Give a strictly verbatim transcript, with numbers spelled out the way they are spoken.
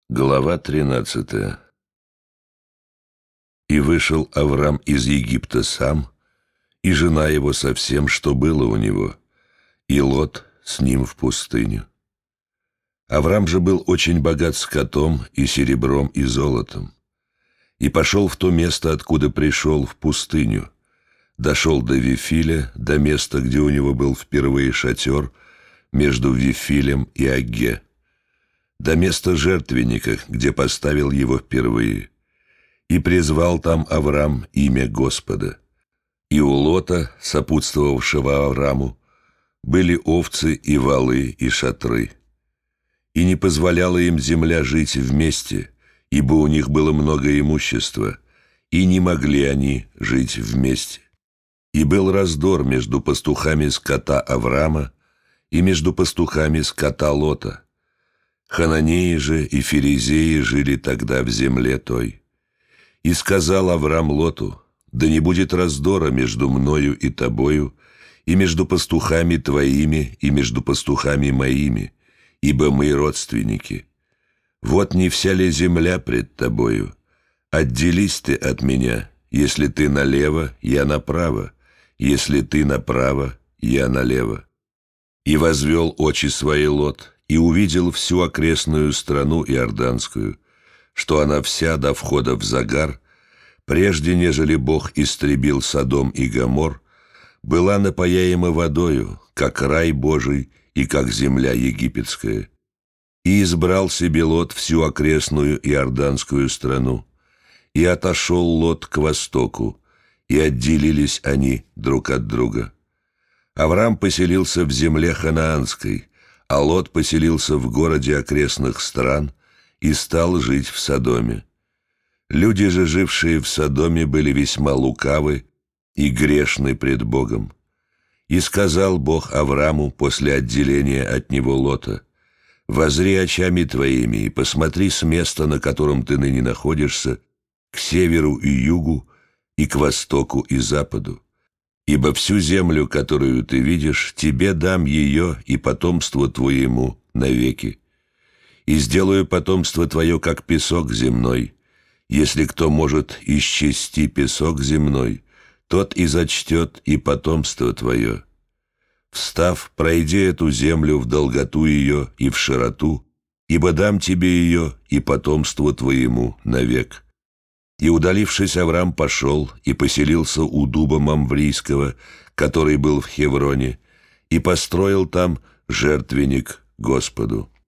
Глава тринадцатая. «И вышел Аврам из Египта сам, и жена его со всем, что было у него, и Лот с ним в пустыню. Аврам же был очень богат скотом и серебром и золотом, и пошел в то место, откуда пришел, в пустыню, дошел до Вифиля, до места, где у него был впервые шатер, между Вифилем и Агге, до места жертвенника, где поставил его впервые, и призвал там Аврам имя Господа. И у Лота, сопутствовавшего Авраму, были овцы и валы и шатры. И не позволяла им земля жить вместе, ибо у них было много имущества, и не могли они жить вместе. И был раздор между пастухами скота Аврама и между пастухами скота Лота. Хананеи же и ферезеи жили тогда в земле той. И сказал Аврам Лоту: да не будет раздора между мною и тобою, и между пастухами твоими, и между пастухами моими, ибо мы родственники. Вот не вся ли земля пред тобою? Отделись ты от меня, если ты налево, я направо, если ты направо, я налево. И возвел очи свои Лот, и увидел всю окрестную страну иорданскую, что она вся до входа в Загар, прежде нежели Бог истребил Содом и Гомор, была напояема водою, как рай Божий и как земля египетская. И избрал себе Лот всю окрестную иорданскую страну, и отошел Лот к востоку, и отделились они друг от друга. Аврам поселился в земле ханаанской, а Лот поселился в городе окрестных стран и стал жить в Содоме. Люди же, жившие в Содоме, были весьма лукавы и грешны пред Богом. И сказал Бог Авраму после отделения от него Лота: «Возри очами твоими и посмотри с места, на котором ты ныне находишься, к северу и югу, и к востоку и западу. Ибо всю землю, которую ты видишь, тебе дам ее и потомству твоему навеки. И сделаю потомство твое, как песок земной. Если кто может исчести песок земной, тот и зачтет и потомство твое. Встав, пройди эту землю в долготу ее и в широту, ибо дам тебе ее и потомству твоему навек». И, удалившись, Аврам пошел и поселился у дуба Мамврийского, который был в Хевроне, и построил там жертвенник Господу.